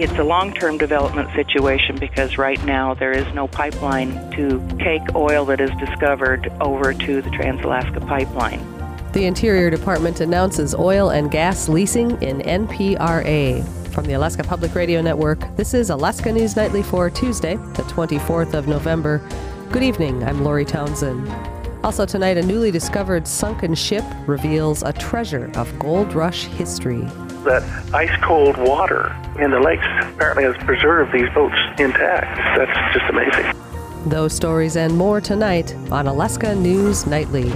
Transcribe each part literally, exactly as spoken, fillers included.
It's a long-term development situation because right now there is no pipeline to take oil that is discovered over to the Trans-Alaska Pipeline. The Interior Department announces oil and gas leasing in N P R A. From the Alaska Public Radio Network, this is Alaska News Nightly for Tuesday, the twenty-fourth of November. Good evening, I'm Lori Townsend. Also tonight, a newly discovered sunken ship reveals a treasure of gold rush history. That ice-cold water in the lakes apparently has preserved these boats intact. That's just amazing. Those stories and more tonight on Alaska News Nightly.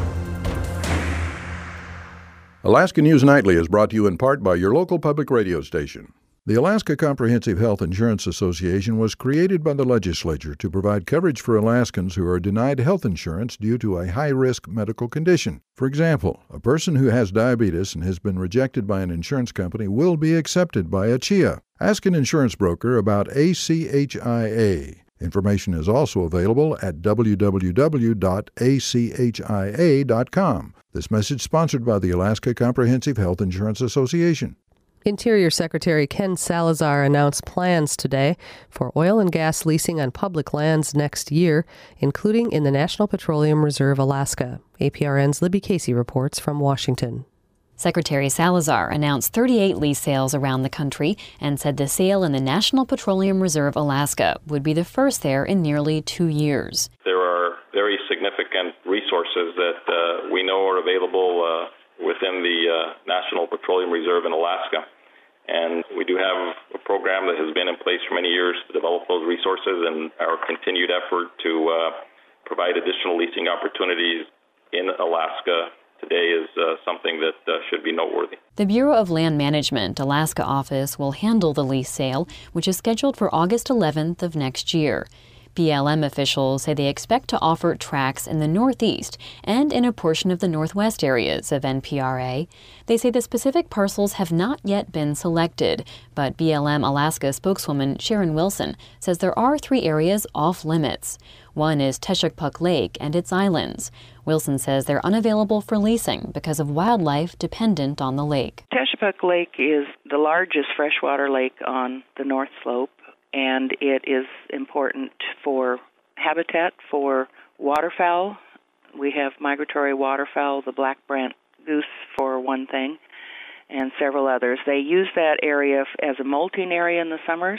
Alaska News Nightly is brought to you in part by your local public radio station. The Alaska Comprehensive Health Insurance Association was created by the legislature to provide coverage for Alaskans who are denied health insurance due to a high-risk medical condition. For example, a person who has diabetes and has been rejected by an insurance company will be accepted by A C I A. Ask an insurance broker about A C H I A. Information is also available at w w w dot a c h i a dot com. This message sponsored by the Alaska Comprehensive Health Insurance Association. Interior Secretary Ken Salazar announced plans today for oil and gas leasing on public lands next year, including in the National Petroleum Reserve, Alaska. A P R N's Libby Casey reports from Washington. Secretary Salazar announced thirty-eight lease sales around the country and said the sale in the National Petroleum Reserve, Alaska, would be the first there in nearly two years. There are very significant resources that uh, we know are available uh, within the uh, National Petroleum Reserve in Alaska. And we do have a program that has been in place for many years to develop those resources, and our continued effort to uh, provide additional leasing opportunities in Alaska today is uh, something that uh, should be noteworthy. The Bureau of Land Management Alaska office will handle the lease sale, which is scheduled for August eleventh of next year. B L M officials say they expect to offer tracts in the Northeast and in a portion of the Northwest areas of N P R A. They say the specific parcels have not yet been selected, but B L M Alaska spokeswoman Sharon Wilson says there are three areas off limits. One is Teshekpuk Lake and its islands. Wilson says they're unavailable for leasing because of wildlife dependent on the lake. Teshekpuk Lake is the largest freshwater lake on the North Slope, and it is important for habitat for waterfowl. We have migratory waterfowl, the black brant goose for one thing, and several others. They use that area as a molting area in the summers,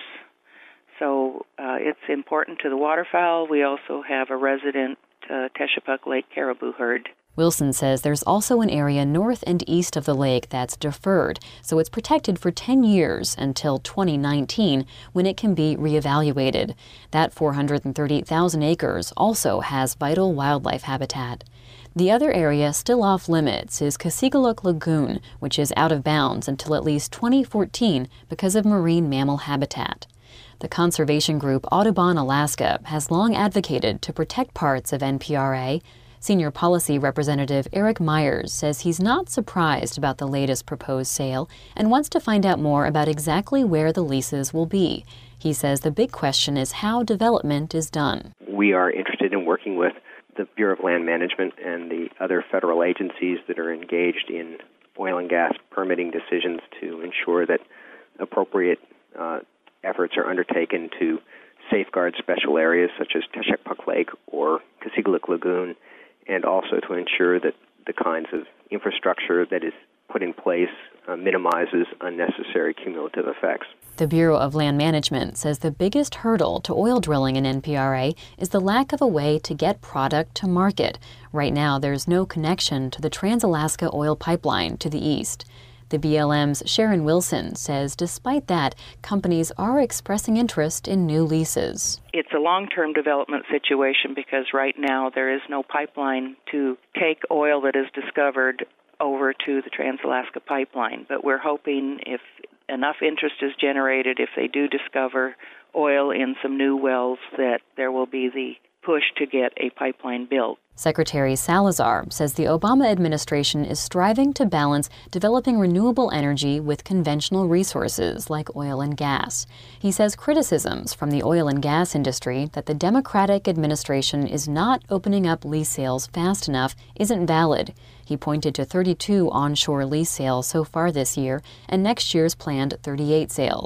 so uh, it's important to the waterfowl. We also have a resident uh, Teshekpuk Lake caribou herd. Wilson says there's also an area north and east of the lake that's deferred, so it's protected for ten years until twenty nineteen, when it can be reevaluated. That four hundred thirty thousand acres also has vital wildlife habitat. The other area still off limits is Kasigaluk Lagoon, which is out of bounds until at least twenty fourteen because of marine mammal habitat. The conservation group Audubon Alaska has long advocated to protect parts of N P R A. Senior Policy Representative Eric Myers says he's not surprised about the latest proposed sale and wants to find out more about exactly where the leases will be. He says the big question is how development is done. We are interested in working with the Bureau of Land Management and the other federal agencies that are engaged in oil and gas permitting decisions to ensure that appropriate uh, efforts are undertaken to safeguard special areas such as Teshekpuk Lake or Kasigaluk Lagoon, and also to ensure that the kinds of infrastructure that is put in place uh, minimizes unnecessary cumulative effects. The Bureau of Land Management says the biggest hurdle to oil drilling in N P R A is the lack of a way to get product to market. Right now, there's no connection to the Trans-Alaska Oil Pipeline to the east. The B L M's Sharon Wilson says despite that, companies are expressing interest in new leases. It's a long-term development situation because right now there is no pipeline to take oil that is discovered over to the Trans-Alaska Pipeline. But we're hoping if enough interest is generated, if they do discover oil in some new wells, that there will be the push to get a pipeline built. Secretary Salazar says the Obama administration is striving to balance developing renewable energy with conventional resources like oil and gas. He says criticisms from the oil and gas industry that the Democratic administration is not opening up lease sales fast enough isn't valid. He pointed to thirty-two onshore lease sales so far this year and next year's planned thirty-eight sales.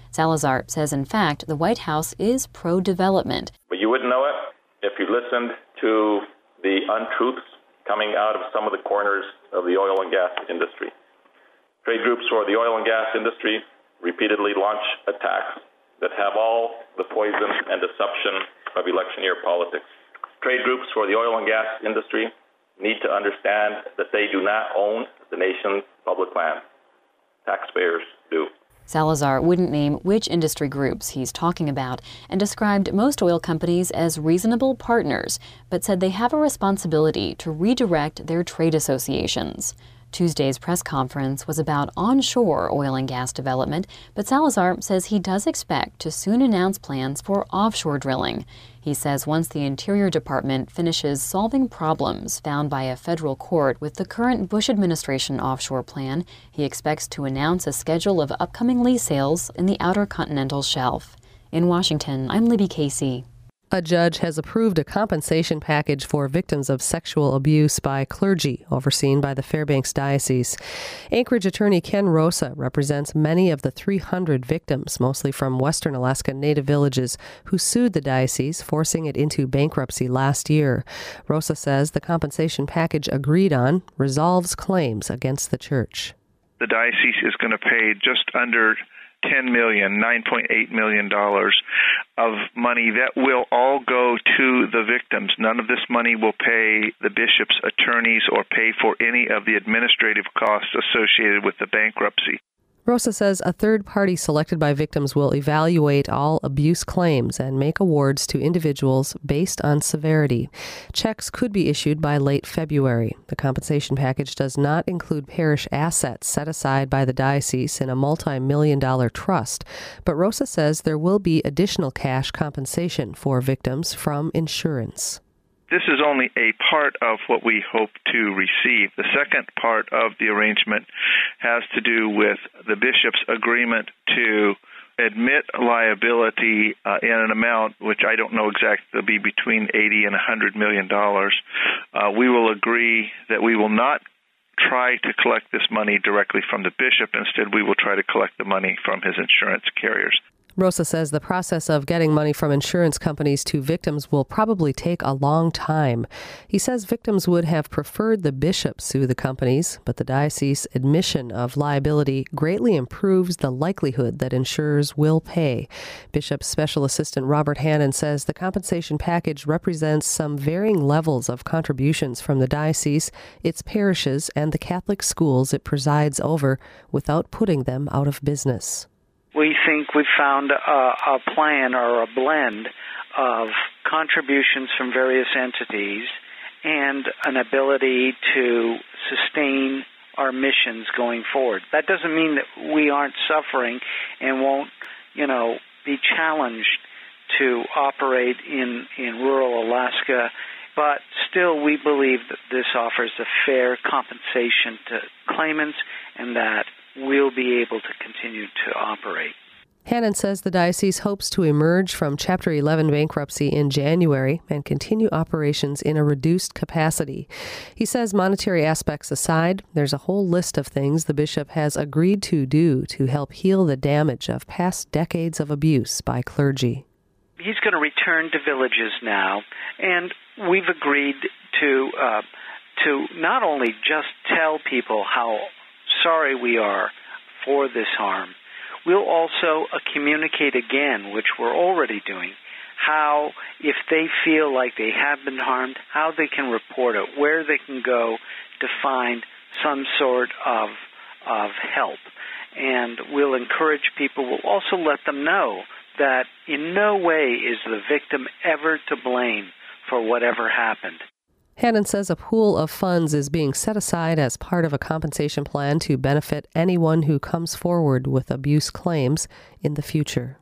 Salazar says, in fact, the White House is pro-development. But you wouldn't know it if you listened to the untruths coming out of some of the corners of the oil and gas industry. Trade groups for the oil and gas industry repeatedly launch attacks that have all the poison and deception of electioneer politics. Trade groups for the oil and gas industry need to understand that they do not own the nation's public land. Taxpayers do. Salazar wouldn't name which industry groups he's talking about and described most oil companies as reasonable partners, but said they have a responsibility to redirect their trade associations. Tuesday's press conference was about onshore oil and gas development, but Salazar says he does expect to soon announce plans for offshore drilling. He says once the Interior Department finishes solving problems found by a federal court with the current Bush administration offshore plan, he expects to announce a schedule of upcoming lease sales in the Outer Continental Shelf. In Washington, I'm Libby Casey. A judge has approved a compensation package for victims of sexual abuse by clergy overseen by the Fairbanks Diocese. Anchorage attorney Ken Rosa represents many of the three hundred victims, mostly from Western Alaska Native villages, who sued the diocese, forcing it into bankruptcy last year. Rosa says the compensation package agreed on resolves claims against the church. The diocese is going to pay just under ten million dollars, nine point eight million dollars of money that will all go to the victims. None of this money will pay the bishop's attorneys or pay for any of the administrative costs associated with the bankruptcy. Rosa says a third party selected by victims will evaluate all abuse claims and make awards to individuals based on severity. Checks could be issued by late February. The compensation package does not include parish assets set aside by the diocese in a multi-million dollar trust, but Rosa says there will be additional cash compensation for victims from insurance. This is only a part of what we hope to receive. The second part of the arrangement has to do with the bishop's agreement to admit liability uh, in an amount which I don't know exactly, will be between eighty and one hundred million dollars. Uh, we will agree that we will not try to collect this money directly from the bishop. Instead, we will try to collect the money from his insurance carriers. Rosa says the process of getting money from insurance companies to victims will probably take a long time. He says victims would have preferred the bishop sue the companies, but the diocese admission of liability greatly improves the likelihood that insurers will pay. Bishop Special Assistant Robert Hannon says the compensation package represents some varying levels of contributions from the diocese, its parishes, and the Catholic schools it presides over without putting them out of business. We think we've found a, a plan or a blend of contributions from various entities and an ability to sustain our missions going forward. That doesn't mean that we aren't suffering and won't, you know, be challenged to operate in, in rural Alaska, but still we believe that this offers a fair compensation to claimants and that we'll be able to continue to operate. Hannon says the diocese hopes to emerge from Chapter eleven bankruptcy in January and continue operations in a reduced capacity. He says monetary aspects aside, there's a whole list of things the bishop has agreed to do to help heal the damage of past decades of abuse by clergy. He's going to return to villages now, and we've agreed to uh, to not only just tell people how sorry we are for this harm, we'll also uh, communicate again, which we're already doing, how, if they feel like they have been harmed, how they can report it, where they can go to find some sort of of help. And we'll encourage people. We'll also let them know that in no way is the victim ever to blame for whatever happened. Hannon says a pool of funds is being set aside as part of a compensation plan to benefit anyone who comes forward with abuse claims in the future.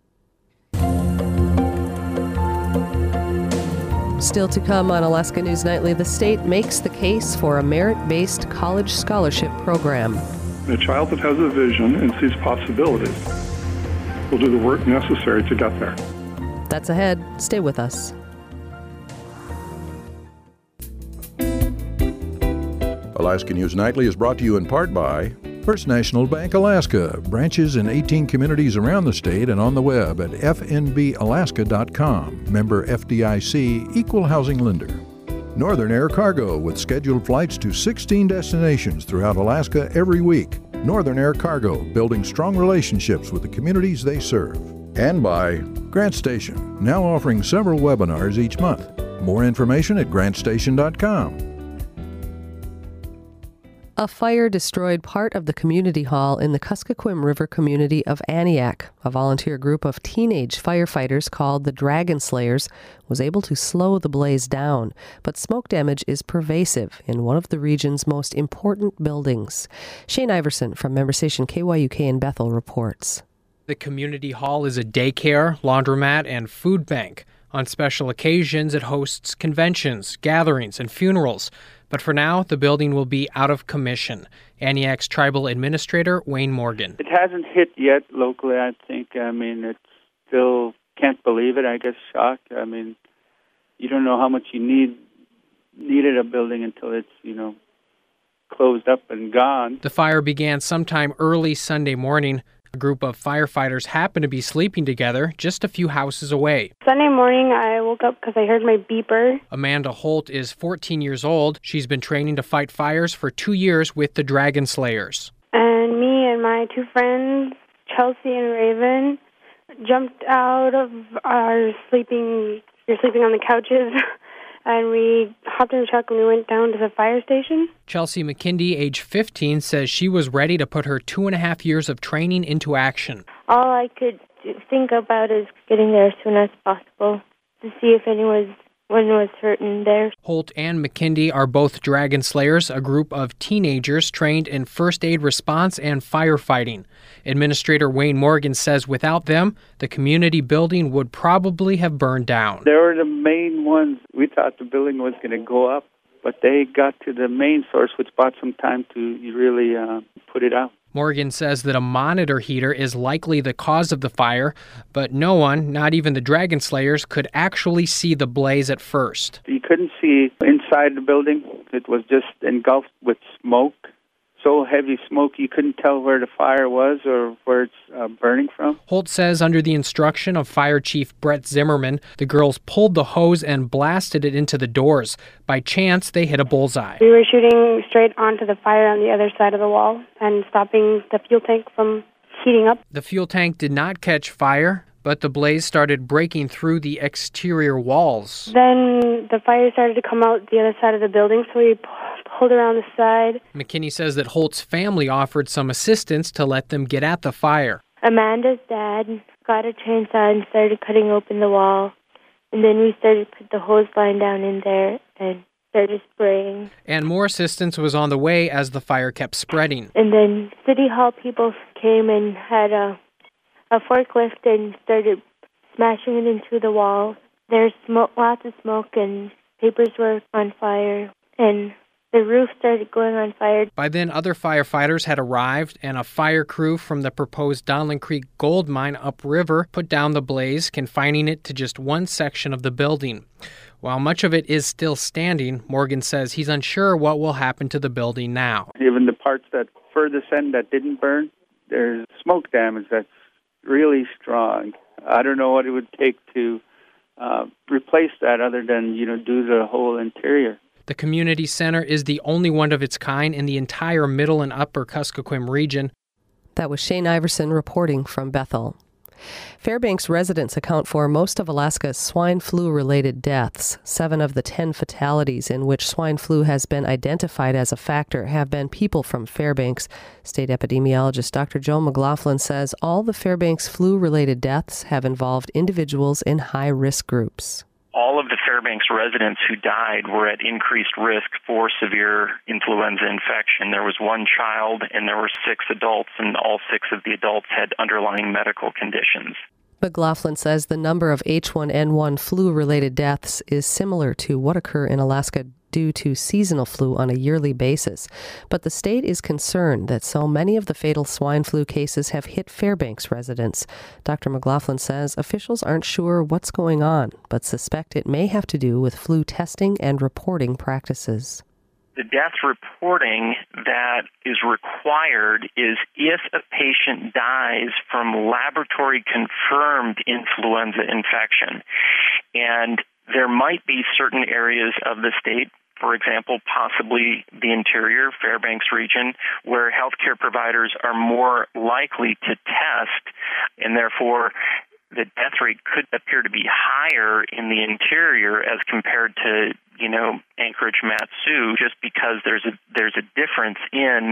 Still to come on Alaska News Nightly, the state makes the case for a merit-based college scholarship program. A child that has a vision and sees possibilities will do the work necessary to get there. That's ahead. Stay with us. Alaska News Nightly is brought to you in part by First National Bank Alaska, branches in eighteen communities around the state and on the web at f n b alaska dot com. Member F D I C, Equal Housing Lender. Northern Air Cargo, with scheduled flights to sixteen destinations throughout Alaska every week. Northern Air Cargo, building strong relationships with the communities they serve. And by Grant Station, now offering several webinars each month. More information at grant station dot com. A fire destroyed part of the community hall in the Kuskokwim River community of Aniak. A volunteer group of teenage firefighters called the Dragon Slayers was able to slow the blaze down, but smoke damage is pervasive in one of the region's most important buildings. Shane Iverson from member station K Y U K in Bethel reports. The community hall is a daycare, laundromat, and food bank. On special occasions, it hosts conventions, gatherings, and funerals. But for now, the building will be out of commission. Aniak's tribal administrator, Wayne Morgan. It hasn't hit yet locally, I think. I mean, it's still can't believe it, I guess, shocked. I mean, you don't know how much you need needed a building until it's, you know, closed up and gone. The fire began sometime early Sunday morning. A group of firefighters happened to be sleeping together just a few houses away. Sunday morning, I woke up because I heard my beeper. Amanda Holt is fourteen years old. She's been training to fight fires for two years with the Dragon Slayers. And me and my two friends, Chelsea and Raven, jumped out of our sleeping, you're sleeping on the couches, and we hopped in the truck and we went down to the fire station. Chelsea McKindy, age fifteen, says she was ready to put her two and a half years of training into action. All I could think about is getting there as soon as possible to see if anyone was, was hurt in there. Holt and McKindy are both Dragon Slayers, a group of teenagers trained in first aid response and firefighting. Administrator Wayne Morgan says without them, the community building would probably have burned down. They were the main ones. We thought the building was going to go up, but they got to the main source, which bought some time to really uh, put it out. Morgan says that a monitor heater is likely the cause of the fire, but no one, not even the Dragon Slayers, could actually see the blaze at first. You couldn't see inside the building. It was just engulfed with smoke. So heavy smoke you couldn't tell where the fire was or where it's uh, burning from. Holt says under the instruction of Fire Chief Brett Zimmerman, the girls pulled the hose and blasted it into the doors. By chance, they hit a bullseye. We were shooting straight onto the fire on the other side of the wall and stopping the fuel tank from heating up. The fuel tank did not catch fire, but the blaze started breaking through the exterior walls. Then the fire started to come out the other side of the building, so we pulled around the side. McKinney says that Holt's family offered some assistance to let them get at the fire. Amanda's dad got a chainsaw and started cutting open the wall. And then we started to put the hose line down in there and started spraying. And more assistance was on the way as the fire kept spreading. And then City Hall people came and had a, a forklift and started smashing it into the wall. There's smoke, lots of smoke, and papers were on fire. And the roof started going on fire. By then, other firefighters had arrived, and a fire crew from the proposed Donlin Creek gold mine upriver put down the blaze, confining it to just one section of the building. While much of it is still standing, Morgan says he's unsure what will happen to the building now. Even the parts that furthest end that didn't burn, there's smoke damage that's really strong. I don't know what it would take to uh, replace that other than, you know, do the whole interior. The community center is the only one of its kind in the entire middle and upper Kuskokwim region. That was Shane Iverson reporting from Bethel. Fairbanks residents account for most of Alaska's swine flu-related deaths. Seven of the ten fatalities in which swine flu has been identified as a factor have been people from Fairbanks. State epidemiologist Doctor Joe McLaughlin says all the Fairbanks flu-related deaths have involved individuals in high-risk groups. All of the Fairbanks residents who died were at increased risk for severe influenza infection. There was one child and there were six adults, and all six of the adults had underlying medical conditions. McLaughlin says the number of H one N one flu-related deaths is similar to what occur in Alaska due to seasonal flu on a yearly basis. But the state is concerned that so many of the fatal swine flu cases have hit Fairbanks residents. Doctor McLaughlin says officials aren't sure what's going on, but suspect it may have to do with flu testing and reporting practices. the death reporting that is required is if a patient dies from laboratory-confirmed influenza infection. And there might be certain areas of the state, for example, possibly the interior, Fairbanks region, where healthcare providers are more likely to test, and therefore the death rate could appear to be higher in the interior as compared to, you know, Anchorage, Mat-Su, just because there's a there's a difference in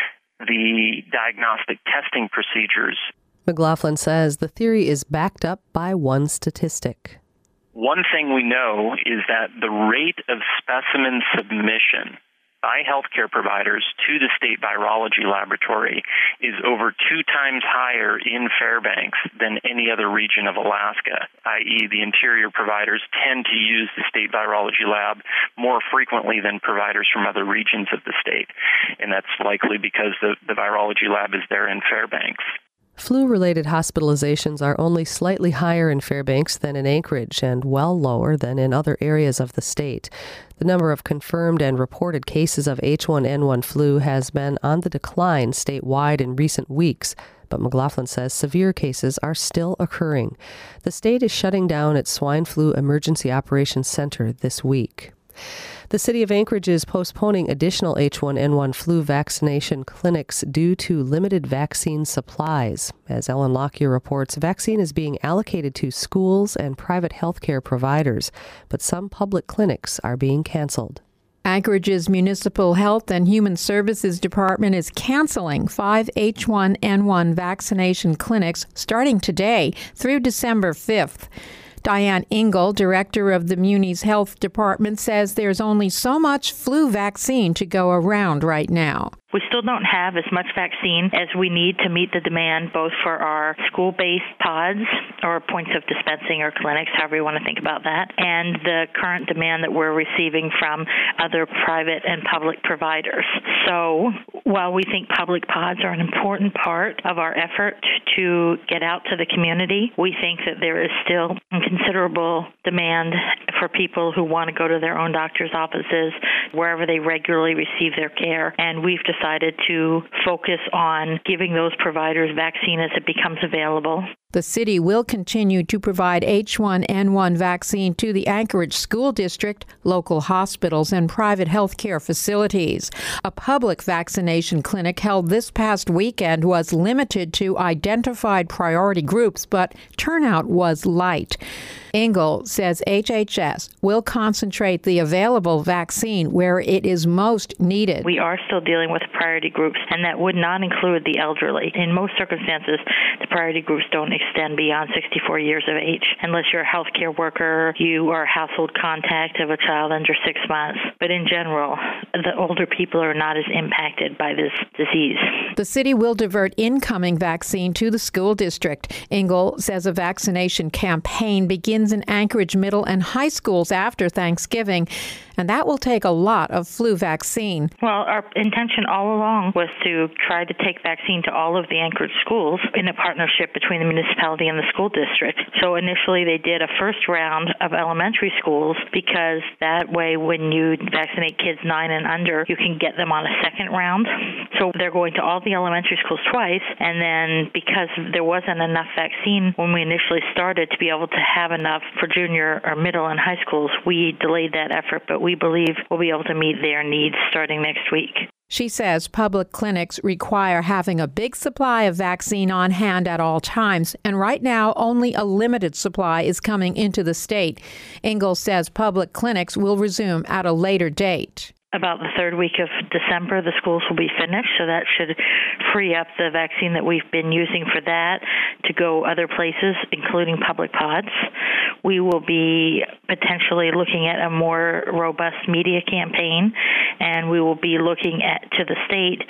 the diagnostic testing procedures. McLaughlin says the theory is backed up by one statistic. One thing we know is that the rate of specimen submission by healthcare providers to the state virology laboratory is over two times higher in Fairbanks than any other region of Alaska, that is the interior providers tend to use the state virology lab more frequently than providers from other regions of the state. And that's likely because the, the virology lab is there in Fairbanks. Flu-related hospitalizations are only slightly higher in Fairbanks than in Anchorage and well lower than in other areas of the state. The number of confirmed and reported cases of H one N one flu has been on the decline statewide in recent weeks, but McLaughlin says severe cases are still occurring. The state is shutting down its swine flu emergency operations center this week. The city of Anchorage is postponing additional H one N one flu vaccination clinics due to limited vaccine supplies. As Ellen Lockyer reports, vaccine is being allocated to schools and private healthcare providers, but some public clinics are being canceled. Anchorage's Municipal Health and Human Services Department is canceling five H one N one vaccination clinics starting today through December fifth. Diane Engel, director of the Muni's Health Department, says there's only so much flu vaccine to go around right now. We still don't have as much vaccine as we need to meet the demand, both for our school-based pods or points of dispensing or clinics, however you want to think about that, and the current demand that we're receiving from other private and public providers. So while we think public pods are an important part of our effort to get out to the community, we think that there is still considerable demand for people who want to go to their own doctor's offices, wherever they regularly receive their care, and we've decided decided to focus on giving those providers vaccine as it becomes available. The city will continue to provide H one N one vaccine to the Anchorage School District, local hospitals, and private health care facilities. A public vaccination clinic held this past weekend was limited to identified priority groups, but turnout was light. Engel says H H S will concentrate the available vaccine where it is most needed. We are still dealing with priority groups, and that would not include the elderly. In most circumstances, the priority groups don't extend beyond sixty-four years of age, unless you're a healthcare worker, you are a household contact of a child under six months. But in general, the older people are not as impacted by this disease. The city will divert incoming vaccine to the school district. Engel says a vaccination campaign begins in Anchorage middle and high schools after Thanksgiving, and that will take a lot of flu vaccine. Well, our intention all along was to try to take vaccine to all of the Anchorage schools in a partnership between the municipality and the school district. So initially they did a first round of elementary schools because that way when you vaccinate kids nine and under, you can get them on a second round. So they're going to all the elementary schools twice, and then because there wasn't enough vaccine when we initially started to be able to have enough for junior or middle and high schools, we delayed that effort, but we believe we'll be able to meet their needs starting next week. She says public clinics require having a big supply of vaccine on hand at all times, and right now only a limited supply is coming into the state. Engel says public clinics will resume at a later date. About the third week of December, the schools will be finished, so that should free up the vaccine that we've been using for that to go other places, including public pods. We will be potentially looking at a more robust media campaign, and we will be looking at to the state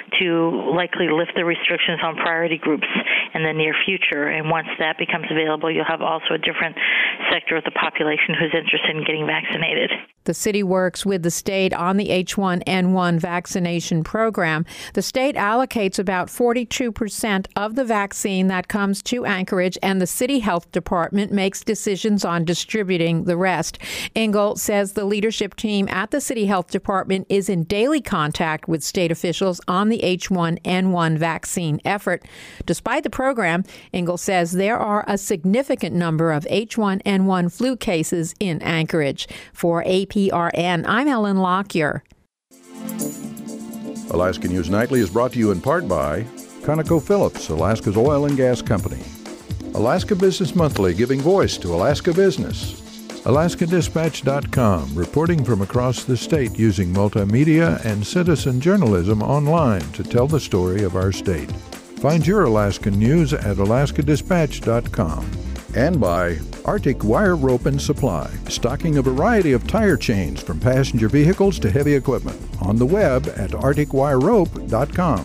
to likely lift the restrictions on priority groups in the near future. And once that becomes available, you'll have also a different sector of the population who's interested in getting vaccinated. The city works with the state on the H one N one vaccination program. The state allocates about forty-two percent of the vaccine that comes to Anchorage, and the city health department makes decisions on distributing the rest. Engel says the leadership team at the city health department is in daily contact with state officials on the H one N one vaccine effort. Despite the program, Engel says there are a significant number of H one N one flu cases in Anchorage. For A P R N, I'm Ellen Lockyer. Alaska News Nightly is brought to you in part by ConocoPhillips, Alaska's oil and gas company. Alaska Business Monthly, giving voice to Alaska business. Alaska Dispatch dot com, reporting from across the state using multimedia and citizen journalism online to tell the story of our state. Find your Alaskan news at Alaska Dispatch dot com. And by Arctic Wire Rope and Supply, stocking a variety of tire chains from passenger vehicles to heavy equipment. On the web at Arctic Wire Rope dot com.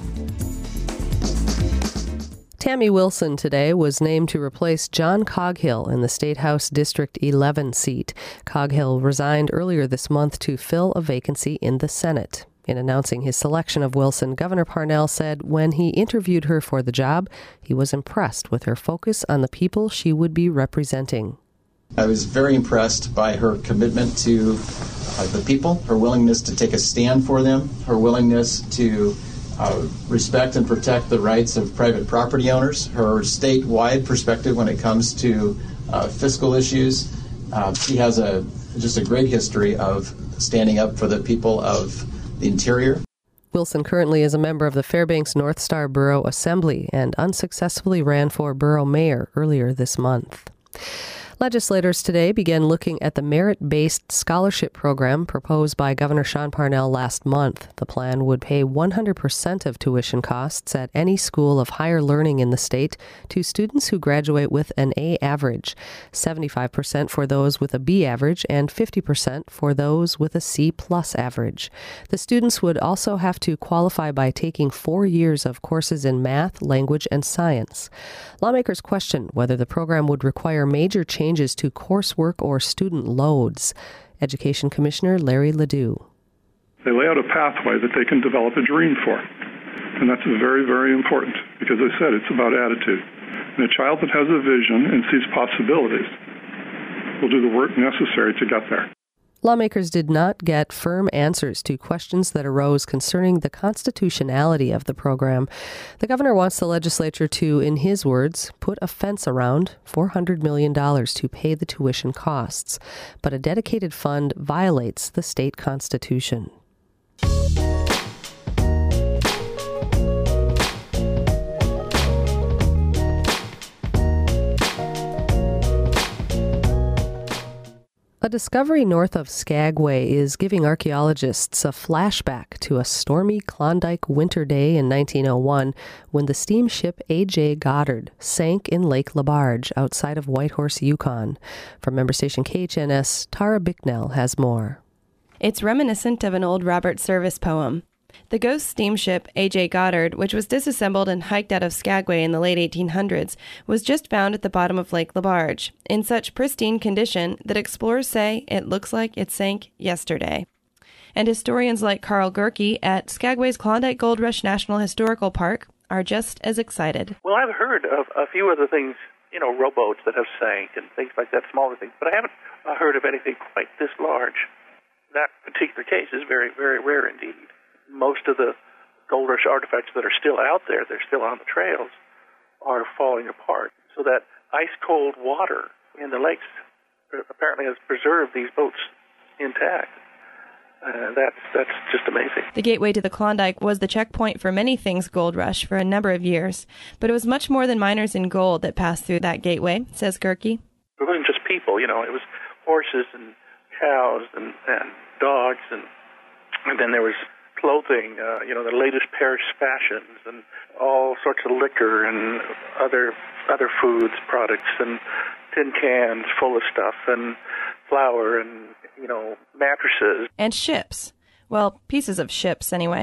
Tammy Wilson today was named to replace John Coghill in the State House District eleven seat. Coghill resigned earlier this month to fill a vacancy in the Senate. In announcing his selection of Wilson, Governor Parnell said when he interviewed her for the job, he was impressed with her focus on the people she would be representing. I was very impressed by her commitment to uh, the people, her willingness to take a stand for them, her willingness to uh, respect and protect the rights of private property owners, her statewide perspective when it comes to uh, fiscal issues. Uh, she has a just a great history of standing up for the people of the interior. Wilson currently is a member of the Fairbanks North Star Borough Assembly and unsuccessfully ran for borough mayor earlier this month. Legislators today began looking at the merit-based scholarship program proposed by Governor Sean Parnell last month. The plan would pay one hundred percent of tuition costs at any school of higher learning in the state to students who graduate with an A average, seventy-five percent for those with a B average, and fifty percent for those with a C plus average. The students would also have to qualify by taking four years of courses in math, language, and science. Lawmakers question whether the program would require major changes changes to coursework or student loads. Education Commissioner Larry Ledoux. They lay out a pathway that they can develop a dream for. And that's very, very important because, as I said, it's about attitude. And a child that has a vision and sees possibilities will do the work necessary to get there. Lawmakers did not get firm answers to questions that arose concerning the constitutionality of the program. The governor wants the legislature to, in his words, put a fence around four hundred million dollars to pay the tuition costs. But a dedicated fund violates the state constitution. A discovery north of Skagway is giving archaeologists a flashback to a stormy Klondike winter day in nineteen oh one when the steamship A J Goddard sank in Lake Labarge outside of Whitehorse, Yukon. From member station K H N S, Tara Bicknell has more. It's reminiscent of an old Robert Service poem. The ghost steamship A J Goddard, which was disassembled and hiked out of Skagway in the late eighteen hundreds, was just found at the bottom of Lake Labarge, in such pristine condition that explorers say it looks like it sank yesterday. And historians like Carl Gerke at Skagway's Klondike Gold Rush National Historical Park are just as excited. Well, I've heard of a few other things, you know, rowboats that have sank and things like that, smaller things, but I haven't uh, heard of anything quite this large. That particular case is very, very rare indeed. Most of the gold rush artifacts that are still out there, they're still on the trails, are falling apart. So that ice-cold water in the lakes apparently has preserved these boats intact. Uh, that's, that's just amazing. The gateway to the Klondike was the checkpoint for many things gold rush for a number of years, but it was much more than miners in gold that passed through that gateway, says Gerke. It wasn't just people, you know, it was horses and cows and, and dogs, and, and then there was clothing, uh, you know, the latest Paris fashions, and all sorts of liquor and other other foods products, and tin cans full of stuff, and flour, and, you know, mattresses. And ships. Well, pieces of ships, anyway.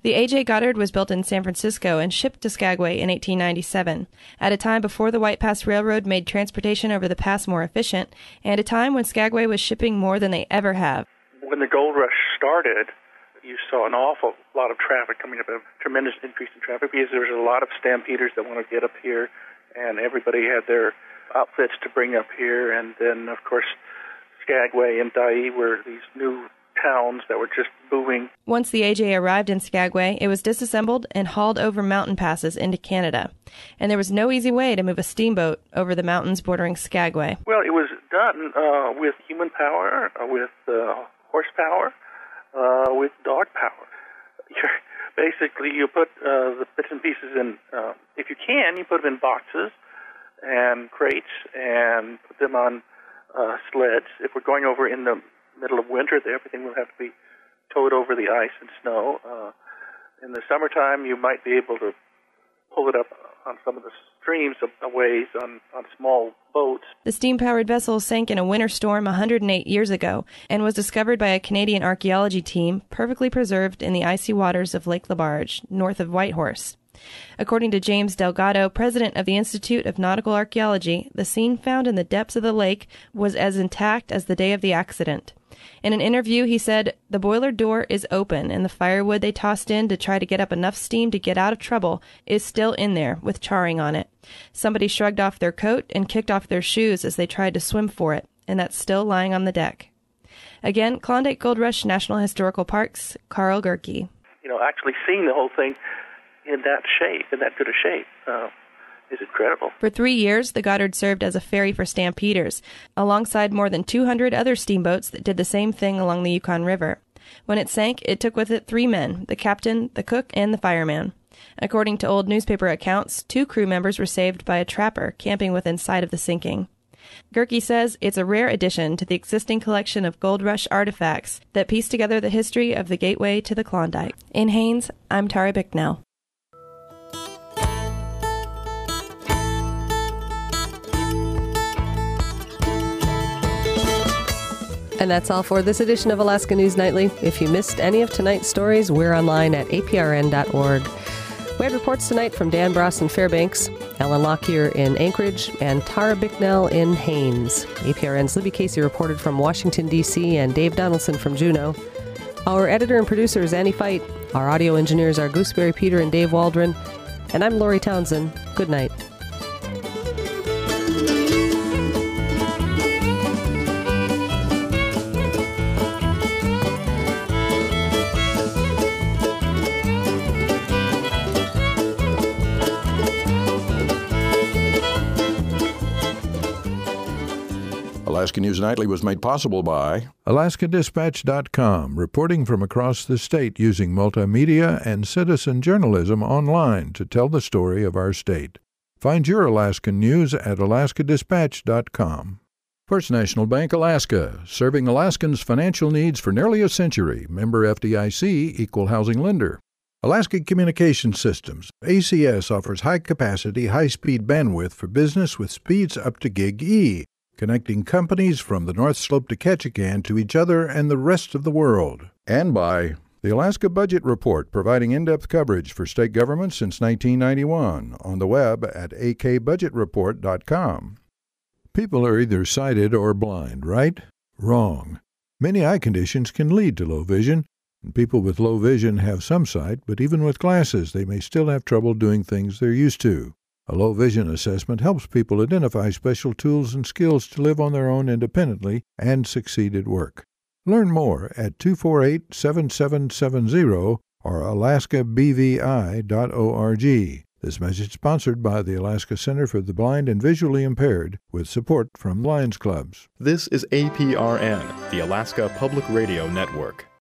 The A J. Goddard was built in San Francisco and shipped to Skagway in eighteen ninety-seven, at a time before the White Pass Railroad made transportation over the pass more efficient, and a time when Skagway was shipping more than they ever have. When the gold rush started, you saw an awful lot of traffic coming up, a tremendous increase in traffic, because there was a lot of stampeders that want to get up here, and everybody had their outfits to bring up here, and then, of course, Skagway and Dyea were these new towns that were just booming. Once the A J arrived in Skagway, it was disassembled and hauled over mountain passes into Canada. And there was no easy way to move a steamboat over the mountains bordering Skagway. Well, it was done uh, with human power, uh, with uh, horsepower, uh, with dog power. You're, basically, you put uh, the bits and pieces in, uh, if you can, you put them in boxes and crates and put them on uh, sleds. If we're going over in the middle of winter, everything will have to be towed over the ice and snow. Uh, in the summertime, you might be able to pull it up on some of the streams a ways on, on small boats. The steam-powered vessel sank in a winter storm one hundred eight years ago and was discovered by a Canadian archaeology team, perfectly preserved in the icy waters of Lake Lebarge, north of Whitehorse. According to James Delgado, president of the Institute of Nautical Archaeology, the scene found in the depths of the lake was as intact as the day of the accident. In an interview, he said, "The boiler door is open, and the firewood they tossed in to try to get up enough steam to get out of trouble is still in there, with charring on it. Somebody shrugged off their coat and kicked off their shoes as they tried to swim for it, and that's still lying on the deck." Again, Klondike Gold Rush National Historical Parks, Carl Gerke. You know, actually seeing the whole thing in that shape, in that good a shape, uh, is incredible. For three years, the Goddard served as a ferry for stampeders, alongside more than two hundred other steamboats that did the same thing along the Yukon River. When it sank, it took with it three men, the captain, the cook, and the fireman. According to old newspaper accounts, two crew members were saved by a trapper camping within sight of the sinking. Gerke says it's a rare addition to the existing collection of Gold Rush artifacts that piece together the history of the gateway to the Klondike. In Haines, I'm Tara Bicknell. And that's all for this edition of Alaska News Nightly. If you missed any of tonight's stories, we're online at A P R N dot org. We had reports tonight from Dan Bross in Fairbanks, Ellen Lockyer in Anchorage, and Tara Bicknell in Haines. A P R N's Libby Casey reported from Washington, D C, and Dave Donaldson from Juneau. Our editor and producer is Annie Fight. Our audio engineers are Gooseberry Peter and Dave Waldron. And I'm Lori Townsend. Good night. Alaska News Nightly was made possible by Alaska Dispatch dot com, reporting from across the state using multimedia and citizen journalism online to tell the story of our state. Find your Alaskan news at Alaska Dispatch dot com. First National Bank Alaska, serving Alaskans' financial needs for nearly a century. Member F D I C, Equal Housing Lender. Alaska Communication Systems, A C S, offers high-capacity, high-speed bandwidth for business with speeds up to Gig E, connecting companies from the North Slope to Ketchikan to each other and the rest of the world. And by the Alaska Budget Report, providing in-depth coverage for state governments since nineteen ninety-one, on the web at a k budget report dot com. People are either sighted or blind, right? Wrong. Many eye conditions can lead to low vision, and people with low vision have some sight, but even with glasses, they may still have trouble doing things they're used to. A low vision assessment helps people identify special tools and skills to live on their own independently and succeed at work. Learn more at two four eight, seven seven seven zero or alaska b v i dot org. This message sponsored by the Alaska Center for the Blind and Visually Impaired with support from Lions Clubs. This is A P R N, the Alaska Public Radio Network.